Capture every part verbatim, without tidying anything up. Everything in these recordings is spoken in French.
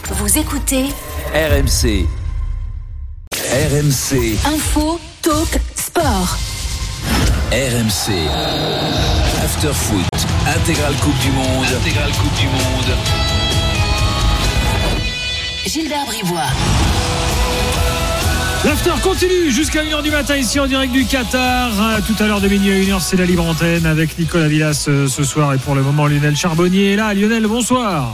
Vous écoutez R M C. R M C. Info, talk, sport. R M C. After Foot. Intégrale Coupe du Monde. Intégrale Coupe du Monde. Gilbert Brivois. L'after continue jusqu'à une heure du matin ici en direct du Qatar. Tout à l'heure de minuit à une heure, c'est la libre antenne avec Nicolas Villas ce soir. Et pour le moment, Lionel Charbonnier est là. Lionel, bonsoir.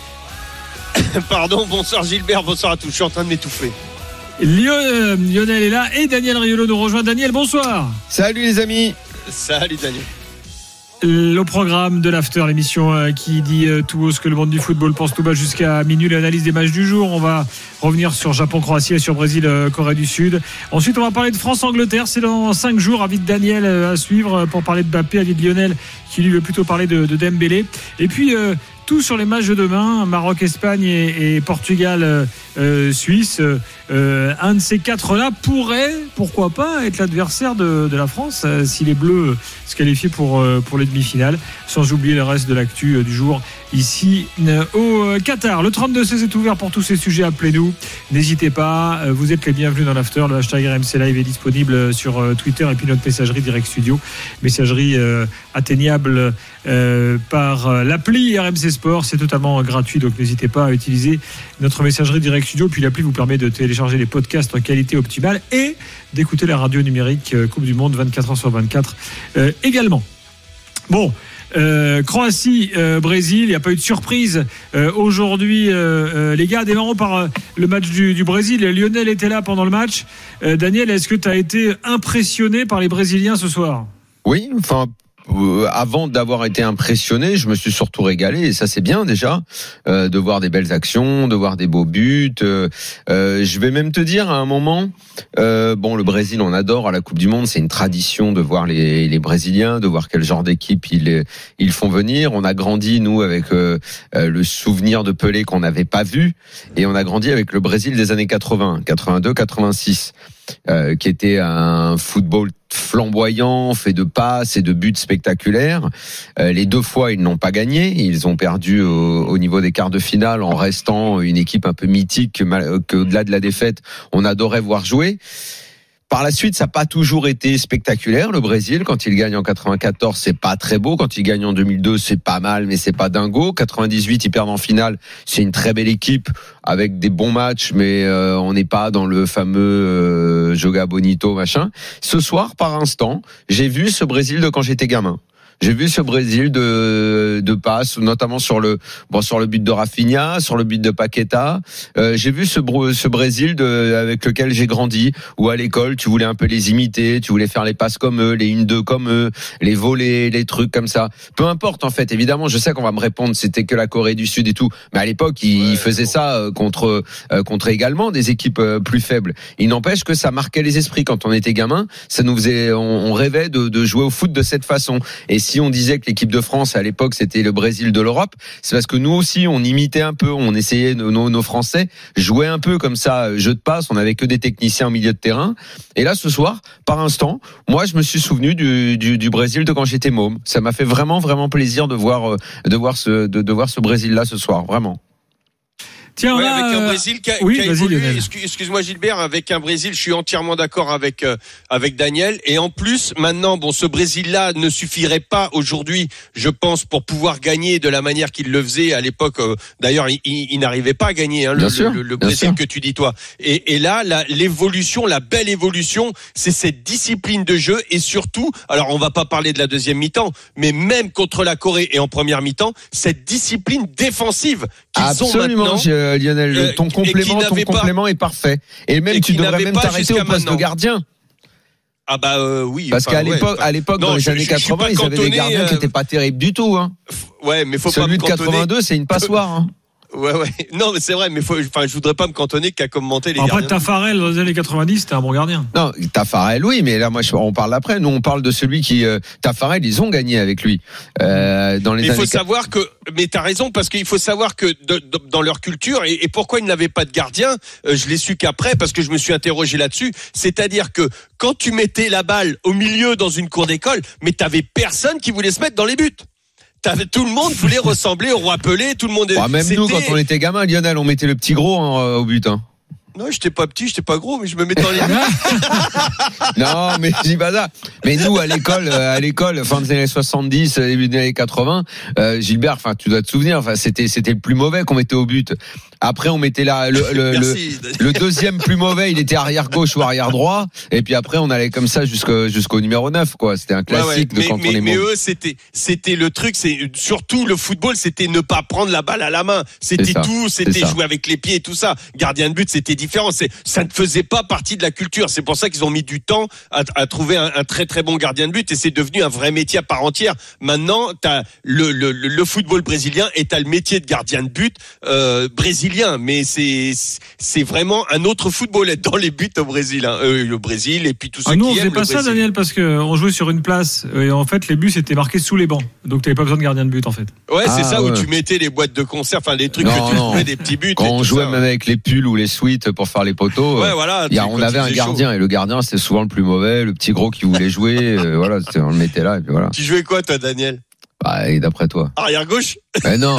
Pardon, bonsoir Gilbert, bonsoir à tous. Je suis en train de m'étouffer. Lionel est là et Daniel Riolo nous rejoint. Daniel, bonsoir. Salut les amis. Salut Daniel. Le programme de l'After, l'émission qui dit tout haut ce que le monde du football pense tout bas jusqu'à minuit, l'analyse des matchs du jour. On va revenir sur Japon-Croatie et sur Brésil-Corée du Sud. Ensuite, on va parler de France-Angleterre. C'est dans cinq jours. Avis de Daniel à suivre pour parler de Mbappé. Avis de Lionel qui lui veut plutôt parler de, de Dembélé. Et puis, euh, tout sur les matchs de demain, Maroc-Espagne et, et Portugal-Suisse. Euh, euh, un de ces quatre-là pourrait, pourquoi pas, être l'adversaire de, de la France euh, si les Bleus se qualifient pour, euh, pour les demi-finales. Sans oublier le reste de l'actu euh, du jour ici euh, au euh, Qatar. Le trente-deux seize est ouvert pour tous ces sujets. Appelez-nous. N'hésitez pas. Euh, vous êtes les bienvenus dans l'After. Le hashtag R M C Live est disponible sur euh, Twitter et puis notre messagerie Direct Studio. Messagerie euh, atteignable euh, par euh, l'appli R M C Sport. C'est totalement gratuit, donc n'hésitez pas à utiliser notre messagerie Direct Studio. Puis l'appli vous permet de télécharger les podcasts en qualité optimale et d'écouter la radio numérique euh, Coupe du Monde vingt-quatre heures sur vingt-quatre euh, également. Bon, euh, Croatie, euh, Brésil, il n'y a pas eu de surprise euh, aujourd'hui, euh, euh, les gars. Démarrons par euh, le match du, du Brésil. Lionel était là pendant le match. Euh, Daniel, est-ce que tu as été impressionné par les Brésiliens ce soir ? Oui, enfin. Euh, avant d'avoir été impressionné, je me suis surtout régalé et ça c'est bien déjà euh, de voir des belles actions, de voir des beaux buts. Euh, euh, je vais même te dire à un moment, euh, bon le Brésil on adore à la Coupe du Monde, c'est une tradition de voir les, les Brésiliens, de voir quel genre d'équipe ils ils font venir. On a grandi nous avec euh, euh, le souvenir de Pelé qu'on n'avait pas vu et on a grandi avec le Brésil des années quatre-vingts, quatre-vingt-deux, quatre-vingt-six. Euh, qui était un football flamboyant, fait de passes et de buts spectaculaires. Euh, les deux fois, ils n'ont pas gagné. Ils ont perdu au, au niveau des quarts de finale en restant une équipe un peu mythique que, qu'au-delà de la défaite, on adorait voir jouer. Par la suite, ça n'a pas toujours été spectaculaire. Le Brésil, quand il gagne en quatre-vingt-quatorze, c'est pas très beau. Quand il gagne en deux mille deux, c'est pas mal, mais c'est pas dingo. quatre-vingt-dix-huit, ils perdent en finale. C'est une très belle équipe avec des bons matchs, mais euh, on n'est pas dans le fameux euh, Joga Bonito machin. Ce soir, par instant, j'ai vu ce Brésil de quand j'étais gamin. J'ai vu ce Brésil de de passe, notamment sur le bon sur le but de Rafinha, sur le but de Paqueta. Euh, j'ai vu ce ce Brésil de avec lequel j'ai grandi, où à l'école tu voulais un peu les imiter, tu voulais faire les passes comme eux, les une deux comme eux, les volets, les trucs comme ça. Peu importe en fait. Évidemment, je sais qu'on va me répondre c'était que la Corée du Sud et tout, mais à l'époque ils ouais, faisaient bon. ça contre euh, contre également des équipes euh, plus faibles. Il n'empêche que ça marquait les esprits quand on était gamin. Ça nous faisait, on, on rêvait de, de jouer au foot de cette façon. Et si on disait que l'équipe de France à l'époque c'était le Brésil de l'Europe, c'est parce que nous aussi on imitait un peu, on essayait, nos, nos Français jouaient un peu comme ça, jeu de passe, on avait que des techniciens au milieu de terrain. Et là ce soir, par instant, moi je me suis souvenu du, du, du Brésil de quand j'étais môme. Ça m'a fait vraiment vraiment plaisir de voir de voir ce de, de voir ce Brésil là ce soir, vraiment. Tiens, ouais, là, avec un Brésil qui a, oui, qui a évolué. Excuse-moi Gilbert, avec un Brésil, je suis entièrement d'accord avec euh, avec Daniel. Et en plus, maintenant, bon, ce Brésil-là ne suffirait pas aujourd'hui, je pense, pour pouvoir gagner de la manière qu'il le faisait à l'époque. Euh, d'ailleurs, il, il, il n'arrivait pas à gagner hein, le, sûr, le, le Brésil sûr. que tu dis toi. Et, et là, la, l'évolution, la belle évolution, c'est cette discipline de jeu et surtout, alors on va pas parler de la deuxième mi-temps, mais même contre la Corée et en première mi-temps, cette discipline défensive qu'ils Absolument, ont maintenant. Je... Lionel, ton complément, ton complément pas, est parfait. Et même, et tu devrais même t'arrêter au poste maintenant. de gardien. Ah bah euh, oui. Parce enfin, qu'à l'époque, ouais, à l'époque, non, dans les je, années je, quatre-vingts, je ils avaient des gardiens euh... qui n'étaient pas terribles du tout. Hein. Ouais, mais faut Celui pas me de quatre-vingt-deux, c'est une passoire. Hein. Ouais, ouais. Non, mais c'est vrai, mais faut, enfin, je voudrais pas me cantonner qu'à commenter les Après, gardiens. Après, Tafarel, dans les années quatre-vingt-dix, c'était un bon gardien. Non, Tafarel, oui, mais là, moi, je, on parle après. Nous, on parle de celui qui, euh, Tafarel, ils ont gagné avec lui, euh, dans les mais années. Il faut savoir que, mais t'as raison, parce qu'il faut savoir que de, de, dans leur culture, et, et pourquoi ils n'avaient pas de gardien, euh, je l'ai su qu'après, parce que je me suis interrogé là-dessus, c'est-à-dire que quand tu mettais la balle au milieu dans une cour d'école, mais t'avais personne qui voulait se mettre dans les buts. T'avais, tout le monde voulait ressembler au roi Pelé, tout le monde. Bah, même c'était... nous, quand on était gamin, Lionel, on mettait le petit gros hein, au but. Hein. Non, j'étais pas petit, j'étais pas gros, mais je me mettais dans les buts. Non, mais je dis pas ça. Mais nous, à l'école, à l'école, fin des années soixante-dix, début des années quatre-vingts, euh, Gilbert, enfin, tu dois te souvenir, enfin, c'était, c'était le plus mauvais qu'on mettait au but. Après, on mettait là, le, le, le, le deuxième plus mauvais, il était arrière gauche ou arrière droit. Et puis après, on allait comme ça jusqu'au, jusqu'au numéro neuf, quoi. C'était un classique ouais, ouais. de mais, quand mais, on est Mais mauvais. eux, c'était, c'était le truc, c'est, surtout le football, c'était ne pas prendre la balle à la main. C'était c'est ça, tout, c'était jouer avec les pieds et tout ça. Gardien de but, c'était différent. C'est, ça ne faisait pas partie de la culture. C'est pour ça qu'ils ont mis du temps à, à trouver un, un très très bon gardien de but et c'est devenu un vrai métier à part entière. Maintenant, t'as le, le, le football brésilien et t'as le métier de gardien de but euh, brésilien, mais c'est c'est vraiment un autre football être dans les buts au Brésil, hein. euh, le Brésil et puis tout ce ah, qui nous on aiment faisait pas ça, Daniel, parce que on jouait sur une place et en fait les buts étaient marqués sous les bancs, donc t'avais pas besoin de gardien de but en fait. Ouais, c'est ah, ça ouais. où tu mettais les boîtes de concert, enfin les trucs non, que tu non. trouvais des petits buts. Quand on jouait ça, même ouais. avec les pulls ou les suites pour faire les poteaux, ouais, euh, voilà, y a, on avait un gardien chaud. Et le gardien c'était souvent le plus mauvais, le petit gros qui voulait jouer, euh, voilà, on le mettait là et puis voilà. Tu jouais quoi toi, Daniel? Bah, et d'après toi? Arrière gauche? Mais non.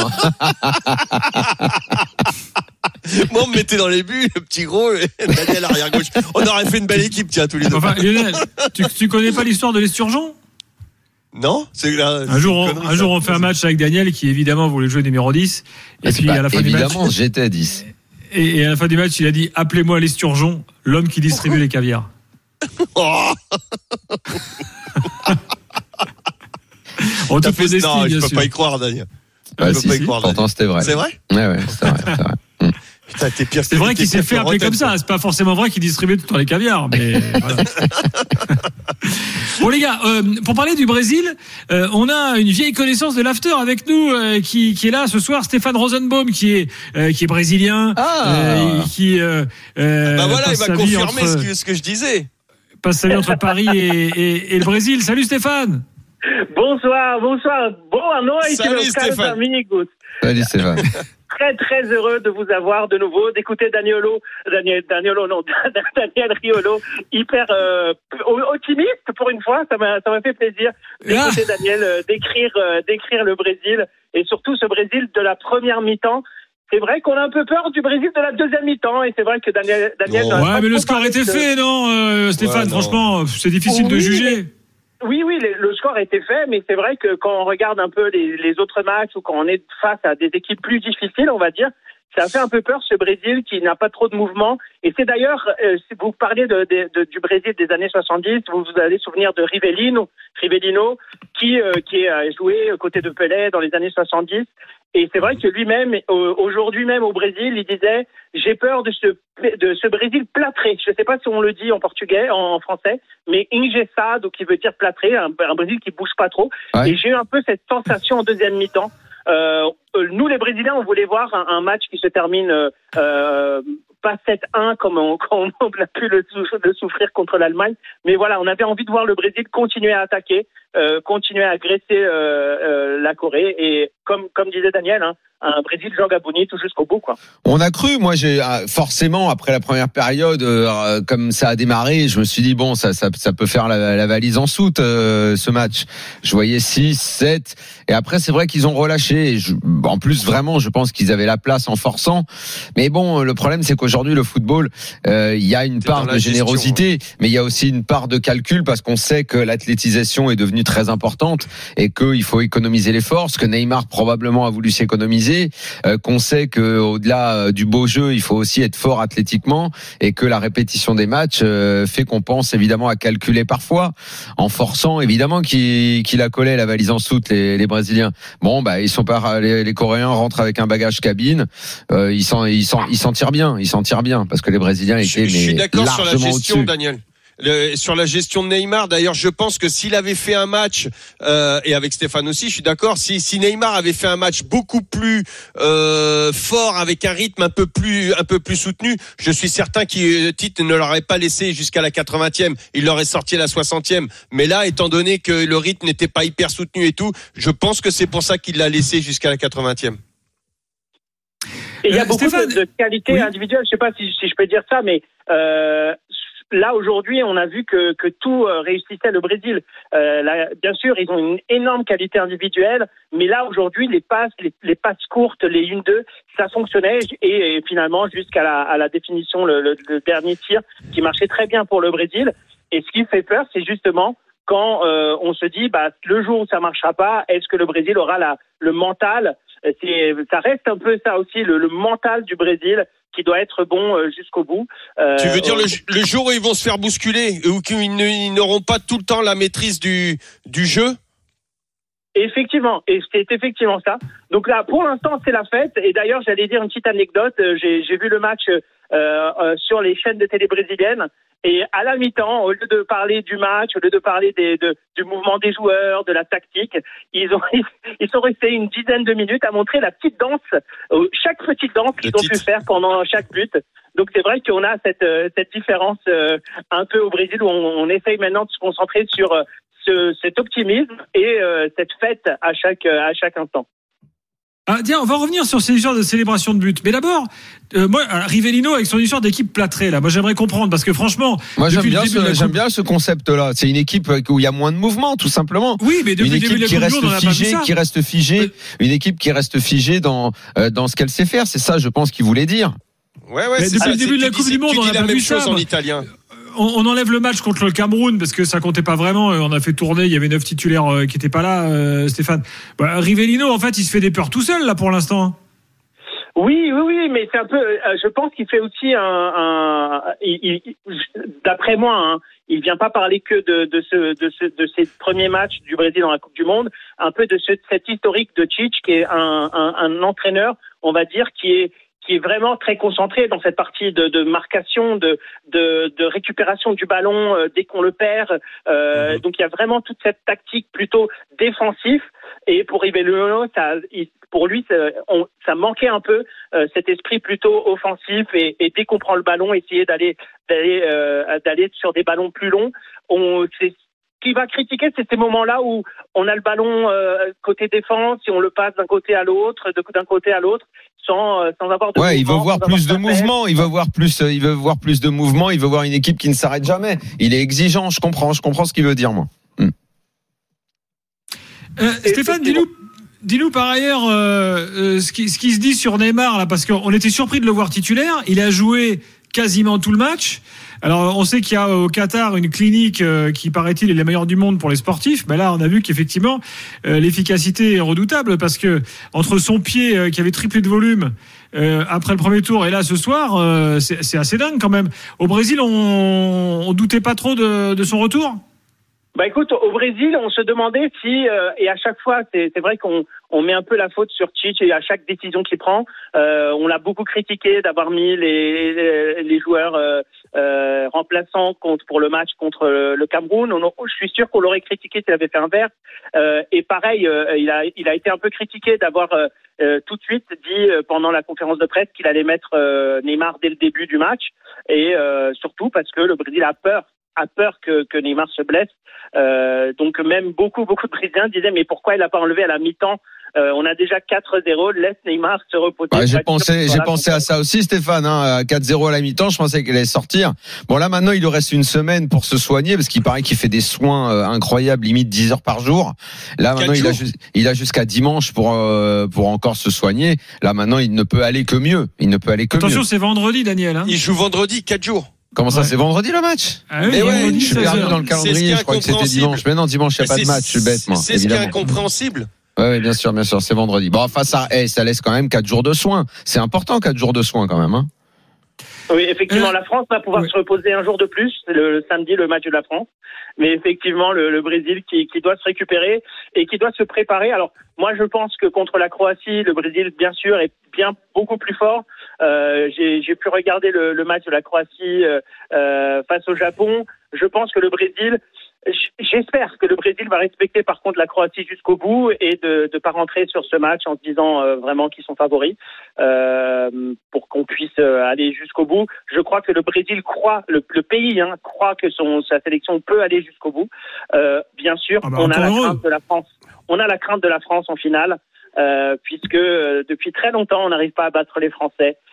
Moi, on me mettait dans les buts, le petit gros, et Daniel arrière gauche. On aurait fait une belle équipe, tiens, tous les deux. Enfin, Lionel, tu, tu connais pas l'histoire de l'Esturgeon? Non, c'est là. Un jour, on, connerie, un jour, on fait un match avec Daniel qui évidemment voulait jouer numéro dix. Et ah, puis pas, à la fin évidemment, du match, j'étais dix. Et, et à la fin du match, il a dit appelez-moi l'Esturgeon, l'homme qui distribue les caviars. Oh On te fait des Non, je peux sûr. pas y croire, Daniel. Bah, je si, peux pas y si, croire. pourtant, Daniel. c'était vrai. C'est vrai? Ouais, ouais, c'est vrai, c'est vrai. Putain, t'es pire. C'est vrai qu'il s'est fait appeler comme ça. C'est pas forcément vrai qu'il distribuait tout le temps les caviars, mais voilà. Bon les gars, euh, pour parler du Brésil, euh, on a une vieille connaissance de l'after avec nous euh, qui, qui est là ce soir, Stéphane Rosenbaum, qui est euh, qui est brésilien, ah. euh, qui euh, euh, bah voilà, il va confirmer entre, ce, que, ce que je disais. Passe sa vie entre Paris et, et, et le Brésil. Salut Stéphane. Bonsoir, bonsoir. Boa noite, Salut Stéphane. amigos. Salut Stéphane. Très très heureux de vous avoir de nouveau, d'écouter Daniolo, Daniel, Daniolo non, Daniel Riolo, hyper euh, optimiste pour une fois, ça m'a ça m'a fait plaisir d'écouter ah. Daniel euh, décrire euh, décrire le Brésil et surtout ce Brésil de la première mi-temps. C'est vrai qu'on a un peu peur du Brésil de la deuxième mi-temps et c'est vrai que Daniel Daniel. Oh, ouais, mais le score était de... fait, non, euh, Stéphane. Ouais, franchement, non. C'est difficile oui, de juger. Mais... Oui, oui, le score a été fait, mais c'est vrai que quand on regarde un peu les, les autres matchs ou quand on est face à des équipes plus difficiles, on va dire, ça fait un peu peur ce Brésil qui n'a pas trop de mouvement. Et c'est d'ailleurs, euh, si vous parlez de, de, de, du Brésil des années soixante-dix, vous vous allez souvenir de Rivellino, Rivellino qui, euh, qui a joué aux côtés de Pelé dans les années soixante-dix. Et c'est vrai que lui-même, aujourd'hui même au Brésil, il disait « J'ai peur de ce, de ce Brésil plâtré ». Je ne sais pas si on le dit en portugais, en français, mais « engessado », qui veut dire plâtré, un, un Brésil qui bouge pas trop. Ouais. Et j'ai eu un peu cette sensation en deuxième mi-temps. Euh, nous, les Brésiliens, on voulait voir un, un match qui se termine euh, pas sept un comme on, comme on a pu le, le souffrir contre l'Allemagne. Mais voilà, on avait envie de voir le Brésil continuer à attaquer, euh, continuer à agresser euh, euh, la Corée. Et comme, comme disait Daniel, hein, un Brésil joga bonito jusqu'au bout, quoi. On a cru, moi, j'ai forcément après la première période, euh, comme ça a démarré, je me suis dit bon, ça, ça, ça peut faire la, la valise en soute euh, ce match. Je voyais six, sept, et après c'est vrai qu'ils ont relâché. Je, en plus, vraiment, je pense qu'ils avaient la place en forçant. Mais bon, le problème c'est qu'aujourd'hui le football, il euh, y a une c'est part de générosité, gestion, ouais. mais il y a aussi une part de calcul parce qu'on sait que l'athlétisation est devenue très importante et qu'il faut économiser les forces, que Neymar probablement a voulu s'économiser. Euh, qu'on sait que au-delà euh, du beau jeu, il faut aussi être fort athlétiquement et que la répétition des matchs euh, fait qu'on pense évidemment à calculer parfois en forçant évidemment qu'il, qu'il a collé la valise en soute les, les Brésiliens. Bon bah ils sont pas les, les Coréens rentrent avec un bagage cabine, euh, ils s'en ils s'en ils s'en tirent bien, ils s'en tirent bien parce que les Brésiliens étaient je, je suis mais d'accord sur la gestion au-dessus. Daniel. Le, sur la gestion de Neymar, d'ailleurs, je pense que s'il avait fait un match euh, et avec Stéphane aussi, je suis d'accord. Si, si Neymar avait fait un match beaucoup plus euh, fort, avec un rythme un peu plus, un peu plus soutenu, je suis certain que Tite ne l'aurait pas laissé jusqu'à la quatre-vingtième. Il l'aurait sorti à la soixantième. Mais là, étant donné que le rythme n'était pas hyper soutenu et tout, je pense que c'est pour ça qu'il l'a laissé jusqu'à la quatre-vingtième. Et il y a euh, beaucoup Stéphane, de, de qualités oui. individuelles. Je sais pas si, si je peux dire ça, mais. Euh, là aujourd'hui, on a vu que, que tout euh, réussissait le Brésil. Euh, là, bien sûr, ils ont une énorme qualité individuelle, mais là aujourd'hui, les passes, les, les passes courtes, les une deux, ça fonctionnait et, et finalement jusqu'à la, à la définition, le, le, le dernier tir qui marchait très bien pour le Brésil. Et ce qui fait peur, c'est justement quand euh, on se dit, bah, le jour où ça marchera pas, est-ce que le Brésil aura la, le mental? C'est, ça reste un peu ça aussi, le, le mental du Brésil qui doit être bon euh, jusqu'au bout. Euh, tu veux dire le, le jour où ils vont se faire bousculer ou qu'ils ne, ils n'auront pas tout le temps la maîtrise du, du jeu? Effectivement, et c'est effectivement ça. Donc là, pour l'instant, c'est la fête. Et d'ailleurs, j'allais dire une petite anecdote. J'ai, j'ai vu le match euh, euh, sur les chaînes de télé brésiliennes. Et à la mi-temps, au lieu de parler du match, au lieu de parler des, de, du mouvement des joueurs, de la tactique, ils ont ils sont restés une dizaine de minutes à montrer la petite danse, euh, chaque petite danse qu'ils ont pu faire pendant chaque but. Donc c'est vrai qu'on a cette cette différence euh, un peu au Brésil où on, on essaye maintenant de se concentrer sur euh, ce, cet optimisme et euh, cette fête à chaque à chaque instant. Ah, tiens, on va revenir sur ces histoires de célébration de but. Mais d'abord, euh, moi, Rivellino avec son histoire d'équipe plâtrée, là, moi j'aimerais comprendre parce que franchement, moi j'aime bien, ce, j'aime bien ce concept-là. C'est une équipe où il y a moins de mouvement, tout simplement. Oui, mais depuis une le début de la qui Coupe du reste Monde, on n'a pas vu figée, ça. qui reste figée, oui. Une équipe qui reste figée dans euh, dans ce qu'elle sait faire. C'est ça, je pense, qu'il voulait dire. Ouais, ouais. Mais c'est depuis ça, le début de la Coupe du Monde, on n'a pas vu ça. En italien. On enlève le match contre le Cameroun parce que ça comptait pas vraiment. On a fait tourner, il y avait neuf titulaires qui étaient pas là, euh, Stéphane. Bah, Rivellino, en fait, il se fait des peurs tout seul là pour l'instant. Oui, oui, oui, mais c'est un peu. Euh, je pense qu'il fait aussi un. un il, il, d'après moi, hein, il vient pas parler que de, de ce, de ce, de ces premiers matchs du Brésil dans la Coupe du Monde. Un peu de ce, cet historique de Tite, qui est un, un, un entraîneur, on va dire, qui est qui est vraiment très concentré dans cette partie de, de marcation, de, de, de récupération du ballon euh, dès qu'on le perd. Euh, mmh. Donc il y a vraiment toute cette tactique plutôt défensive. Et pour Rivellino, ça, il, pour lui, ça, on, ça manquait un peu euh, cet esprit plutôt offensif. Et, et dès qu'on prend le ballon, essayer d'aller d'aller euh, d'aller sur des ballons plus longs. On, c'est, ce qui va critiquer, c'est ces moments-là où on a le ballon euh, côté défense, et on le passe d'un côté à l'autre, de, d'un côté à l'autre. Sans, sans avoir de ouais, mouvement, il veut voir plus de mouvement, il veut voir plus, il veut voir plus de mouvement, il veut voir une équipe qui ne s'arrête jamais. Il est exigeant, je comprends, je comprends ce qu'il veut dire, moi. Hmm. Euh, Stéphane, dis-nous, dis-nous par ailleurs euh, euh, ce, qui, ce qui se dit sur Neymar là, parce qu'on était surpris de le voir titulaire. Il a joué quasiment tout le match. Alors, on sait qu'il y a au Qatar une clinique euh, qui, paraît-il, est la meilleure du monde pour les sportifs. Mais là, on a vu qu'effectivement, euh, l'efficacité est redoutable parce que entre son pied euh, qui avait triplé de volume euh, après le premier tour et là ce soir, euh, c'est, c'est assez dingue quand même. Au Brésil, on, on doutait pas trop de, de son retour. Bah écoute, au Brésil, on se demandait si euh, et à chaque fois, c'est, c'est vrai qu'on on met un peu la faute sur Tite et à chaque décision qu'il prend, euh, on l'a beaucoup critiqué d'avoir mis les les, les joueurs euh, euh, remplaçants contre pour le match contre le, le Cameroun. On, je suis sûr qu'on l'aurait critiqué s'il avait fait inverse. Euh, et pareil, euh, il a il a été un peu critiqué d'avoir euh, euh, tout de suite dit euh, pendant la conférence de presse qu'il allait mettre euh, Neymar dès le début du match et euh, surtout parce que le Brésil a peur. a peur que, que Neymar se blesse. Euh, donc même beaucoup, beaucoup de Brésiliens disaient mais pourquoi il n'a pas enlevé à la mi-temps euh, on a déjà quatre zéro, laisse Neymar se reposer. Bah, j'ai pensé, j'ai pensé à ça aussi, Stéphane, hein, quatre zéro à la mi-temps, je pensais qu'il allait sortir. Bon là maintenant il lui reste une semaine pour se soigner parce qu'il paraît qu'il fait des soins euh, incroyables, limite dix heures par jour. Là maintenant il a, ju- il a jusqu'à dimanche pour euh, pour encore se soigner. Là maintenant il ne peut aller que mieux. Il ne peut aller que Attention, mieux. c'est vendredi, Daniel. Hein. Il joue vendredi, quatre jours. Comment ça, ouais. c'est vendredi le match? Ah oui, mais ouais, vendredi, je suis perdu dans le calendrier, ce je crois que c'était dimanche. Mais non, dimanche, il n'y a pas de match, je suis bête, moi. C'est évidemment. Ce qui est incompréhensible. Oui, ouais, bien sûr, bien sûr, c'est vendredi. Bon, enfin, ça, hey, ça laisse quand même quatre jours de soins. C'est important, quatre jours de soins, quand même, hein. Oui, effectivement, euh, la France va pouvoir oui. se reposer un jour de plus, le, le samedi, le match de la France. Mais effectivement, le, le Brésil qui, qui doit se récupérer et qui doit se préparer. Alors, moi, je pense que contre la Croatie, le Brésil, bien sûr, est bien beaucoup plus fort. Euh, j'ai, j'ai pu regarder le, le match de la Croatie euh, euh, face au Japon. Je pense que le Brésil, j'espère que le Brésil va respecter par contre la Croatie jusqu'au bout et de ne pas rentrer sur ce match en se disant euh, vraiment qu'ils sont favoris euh, pour qu'on puisse euh, aller jusqu'au bout. Je crois que le Brésil croit, le, le pays hein, croit que son, sa sélection peut aller jusqu'au bout. Euh, bien sûr, ah bah on a la crainte de la France. On a la crainte de la France en finale. Euh, puisque euh, depuis très longtemps on n'arrive pas à battre les Français.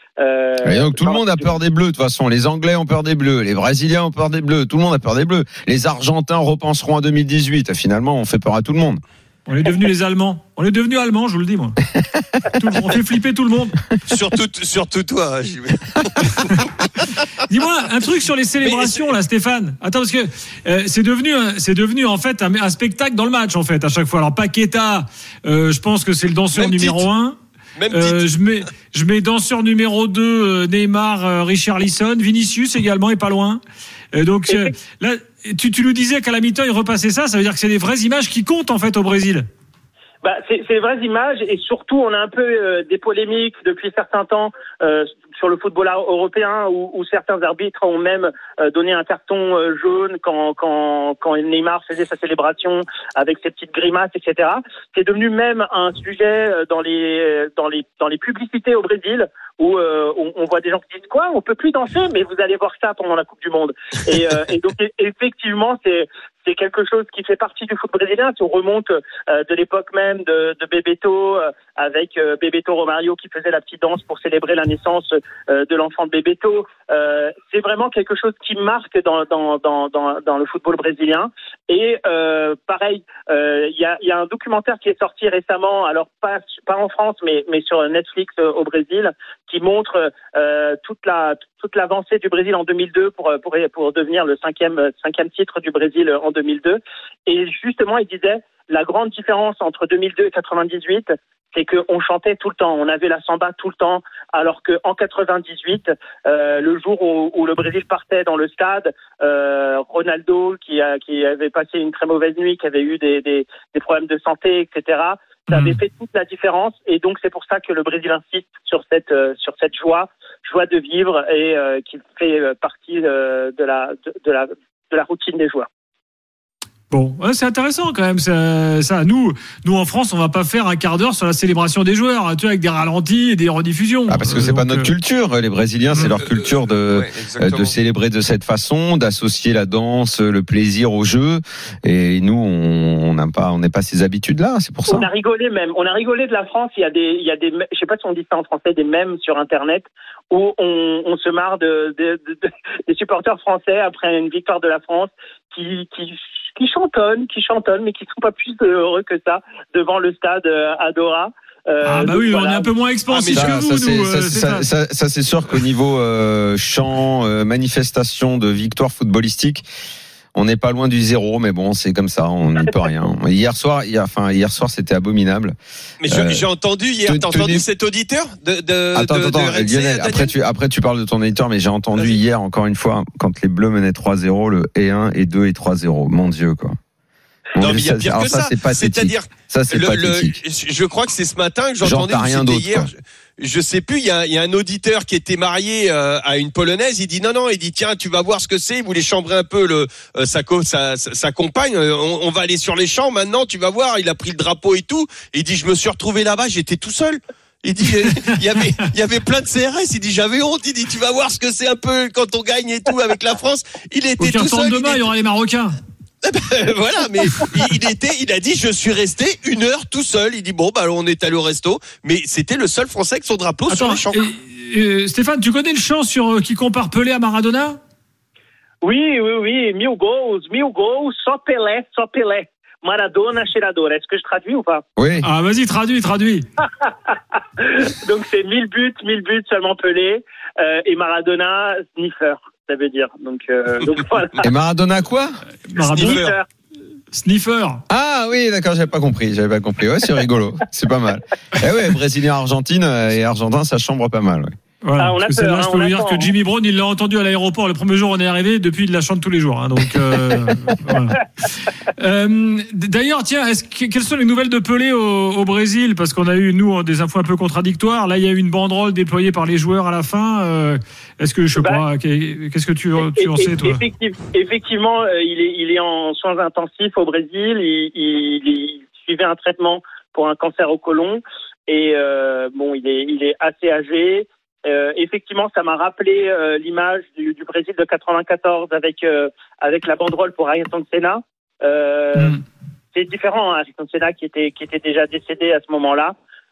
Euh, Et donc tout le dans- monde a peur des Bleus de toute façon. Les Anglais ont peur des Bleus, les Brésiliens ont peur des Bleus, tout le monde a peur des Bleus. Les Argentins repenseront en deux mille dix-huit. Finalement, on fait peur à tout le monde. On est devenus les Allemands. On est devenus Allemands, je vous le dis, moi. Tout le monde- on fait flipper tout le monde. Surtout, surtout toi, hein, Gilbert. Dis-moi un truc sur les célébrations, là, Stéphane. Attends, parce que euh, c'est devenu, un- c'est devenu en fait un, un spectacle dans le match, en fait, à chaque fois. Alors Paqueta, euh, je pense que c'est le danseur Même numéro titre. un. Même Euh, titre. je mets, je mets danseur numéro deux, euh, Neymar, euh, Richarlison, Vinicius également est pas loin. Euh, donc euh, là, tu, tu nous disais qu'à la mi-temps il repassait ça, ça veut dire que c'est des vraies images qui comptent en fait au Brésil. Bah, c'est, c'est les vraies images et surtout on a un peu euh, des polémiques depuis certains temps euh, sur le football européen où, où certains arbitres ont même euh, donné un carton euh, jaune quand, quand, quand Neymar faisait sa célébration avec ses petites grimaces, et cetera. C'est devenu même un sujet euh, dans les dans les dans les publicités au Brésil où euh, on, on voit des gens qui disent quoi, on peut plus danser, mais vous allez voir ça pendant la Coupe du Monde. Et, euh, et donc effectivement c'est c'est quelque chose qui fait partie du foot brésilien. Si on remonte euh, de l'époque même de, de Bebeto, euh, avec euh, Bebeto Romario qui faisait la petite danse pour célébrer la naissance euh, de l'enfant de Bebeto, euh, c'est vraiment quelque chose qui marque dans, dans, dans, dans, dans le football brésilien. Et euh, pareil, il euh, y, a, y a un documentaire qui est sorti récemment, alors pas, pas en France, mais, mais sur Netflix euh, au Brésil, qui montre euh, toute la toute l'avancée du Brésil en deux mille deux pour pour pour devenir le cinquième cinquième titre du Brésil en deux mille deux. Et justement, il disait la grande différence entre deux mille deux et quatre-vingt-dix-huit, c'est qu'on chantait tout le temps, on avait la samba tout le temps, alors qu'en quatre-vingt-dix-huit, euh, le jour où, où le Brésil partait dans le stade, euh, Ronaldo, qui, a, qui avait passé une très mauvaise nuit, qui avait eu des, des, des problèmes de santé, et cetera, ça avait fait toute la différence. Et donc, c'est pour ça que le Brésil insiste sur cette, euh, sur cette joie, joie de vivre, et euh, qui fait euh, partie euh, de, la, de, de, la, de la routine des joueurs. Bon, ouais, c'est intéressant quand même. Ça, ça, nous, nous en France, on va pas faire un quart d'heure sur la célébration des joueurs, tu vois, avec des ralentis et des rediffusions. Ah, parce que c'est Euh, pas donc, notre euh, culture. Les Brésiliens, c'est leur culture de Ouais, exactement. de célébrer de cette façon, d'associer la danse, le plaisir au jeu. Et nous, on n'a pas, on n'est pas ces habitudes-là. C'est pour ça. On a rigolé même. On a rigolé de la France. Il y a des, il y a des, je sais pas si on dit ça en français, des mèmes sur Internet où on, on se marre de, de, de, de- des supporters français après une victoire de la France qui, qui, qui chantonnent, qui chantonnent, mais qui sont pas plus heureux que ça devant le stade euh, à Doha. Euh, Ah bah donc oui, on voilà. est un peu moins expansif Ça, que ça, vous, c'est, nous. ça, euh, c'est- c'est ça, ça. ça, ça, c'est sûr qu'au niveau euh, chant, euh, manifestation de victoire footballistique, on n'est pas loin du zéro, mais bon, c'est comme ça, on n'y peut rien. Hier soir, hier, enfin hier soir, c'était abominable. Mais je- Euh, j'ai entendu hier, te- t'as entendu tenez- cet auditeur de, de, Attends, de, attends, de R M C, Lionel. Daniel Après, tu, après, tu parles de ton éditeur, mais j'ai entendu Vas-y. hier encore une fois quand les Bleus menaient trois zéro, le et un et deux et trois zéro. Mon Dieu, quoi. Bon, Non, mais il y a ça, pire alors que ça, ça. c'est pathétique. C'est-à-dire, Ça, c'est le, pathétique. le, je crois que c'est ce matin que Genre, j'entendais, t'as ou rien c'était d'autre, hier. quoi. Je, je sais plus, il y a, il y a un auditeur qui était marié euh, à une Polonaise, il dit non, non, il dit tiens, tu vas voir ce que c'est, il voulait chambrer un peu le, euh, sa, co- sa, sa, sa compagne, Euh, on, on va aller sur les champs maintenant, tu vas voir, il a pris le drapeau et tout, et il dit je me suis retrouvé là-bas, j'étais tout seul. Il dit, euh, il y avait, il y avait plein de C R S. Il dit, j'avais honte. Il dit, tu vas voir ce que c'est un peu quand on gagne et tout avec la France. Il était Faut qu'il tout retourne seul. demain, il y aura les Marocains. Euh, voilà, mais il, il était, il a dit, je suis resté une heure tout seul. Il dit, bon, bah, on est allé au resto, mais c'était le seul Français avec son drapeau sur Attends, les champs. et- et, Stéphane, tu connais le chant sur euh, qui compare Pelé à Maradona? Oui, oui, oui. Mille goals, mille goals, só Pelé, só Pelé. Maradona, cheirador. Est-ce que je traduis ou pas? Oui. Ah, vas-y, traduis, traduis. Donc c'est mille buts, mille buts seulement Pelé, euh, et Maradona, sniffer, ça veut dire. Donc, euh, donc voilà. Et Maradona quoi? Maradona. Sniffer. Sniffer. Ah oui, d'accord, j'avais pas compris, j'avais pas compris. Ouais, c'est rigolo, c'est pas mal. Eh ouais, Brésilien, Argentine euh, et Argentin, ça chambre pas mal. Ouais. Voilà. Ah, on a Parce que peur, celle-là, je hein, peux on vous dire attend, que Jimmy Brown, il l'a entendu à l'aéroport le premier jour où on est arrivé. Depuis, il la chante tous les jours. Hein, donc, euh, voilà. Euh, d'ailleurs, tiens, est-ce que, quelles sont les nouvelles de Pelé au, au Brésil? Parce qu'on a eu, nous, des infos un peu contradictoires. Là, il y a eu une banderole déployée par les joueurs à la fin. Euh, est-ce que, je sais Bah, pas, qu'est-ce que tu, tu en Et- sais, toi? effective- Effectivement, euh, il est, il est en soins intensifs au Brésil. Il, il, il suivait un traitement pour un cancer au côlon. Et euh, bon, il est, il est assez âgé. Euh, effectivement, ça m'a rappelé euh, l'image du, du Brésil de quatre-vingt-quatorze avec euh, avec la banderole pour Ayrton Senna. Euh, Mm. C'est différent, hein, Ayrton Senna qui était qui était déjà décédé à ce moment-là.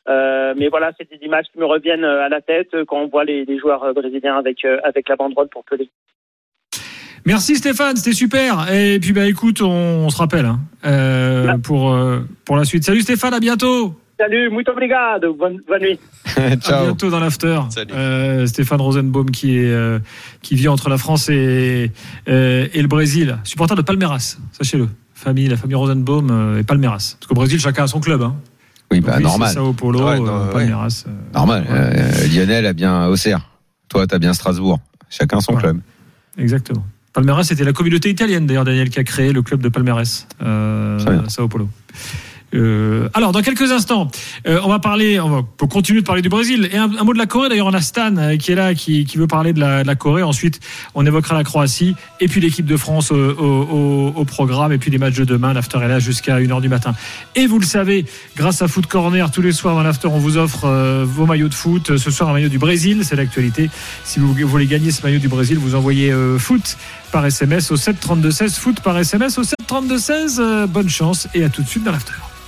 Euh, mais voilà, c'est des images qui me reviennent à la tête quand on voit les, les joueurs brésiliens avec, avec la banderole pour Pelé. Merci Stéphane, c'était super. Et puis bah écoute, on, on se rappelle hein, euh, ouais. pour, euh, pour la suite. Salut Stéphane, à bientôt. Salut, muito obrigado, bonne, bonne nuit. Ciao. À bientôt dans l'after. Euh, Stéphane Rosenbaum qui, est, euh, qui vit entre la France et, euh, et le Brésil, supporter de Palmeiras, sachez-le. Famille, la famille Rosenbaum euh, et Palmeiras. Parce qu'au Brésil, chacun a son club. Hein. Oui, bah, lui, normal. C'est Sao Paulo, ouais, non, euh, Palmeiras. Ouais. Euh, normal. Ouais. Euh, Lionel a bien Auxerre. Toi, t'as bien Strasbourg. Chacun son voilà. club. Exactement. Palmeiras, c'était la communauté italienne, d'ailleurs, Daniel, qui a créé le club de Palmeiras, euh, à Sao Paulo. Euh, alors, dans quelques instants, euh, on va parler, on va pour continuer de parler du Brésil et un, un mot de la Corée. D'ailleurs, on a Stan euh, qui est là, qui, qui veut parler de la, de la Corée. Ensuite, on évoquera la Croatie et puis l'équipe de France au, au, au programme et puis les matchs de demain. L'after est là jusqu'à une heure du matin. Et vous le savez, grâce à Foot Corner, tous les soirs dans l'after, on vous offre euh, vos maillots de foot. Ce soir, un maillot du Brésil, c'est l'actualité. Si vous voulez gagner ce maillot du Brésil, vous envoyez euh, foot par S M S au sept trente-deux seize. Foot par S M S au sept trente-deux seize. Euh, bonne chance et à tout de suite dans l'after.